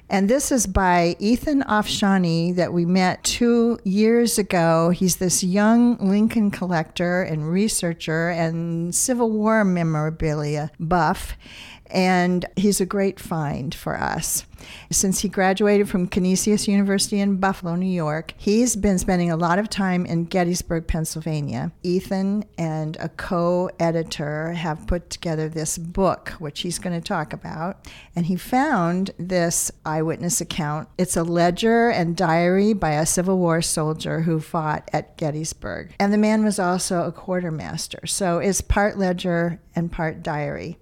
And this is by Ethan Afshani that we met 2 years ago. He's this young Lincoln collector and researcher and Civil War memorabilia buff. And he's a great find for us. Since he graduated from Canisius University in Buffalo, New York, he's been spending a lot of time in Gettysburg, Pennsylvania. Ethan and a co-editor have put together this book, which he's going to talk about. And he found this eyewitness account. It's a ledger and diary by a Civil War soldier who fought at Gettysburg. And the man was also a quartermaster. So it's part ledger and part diary.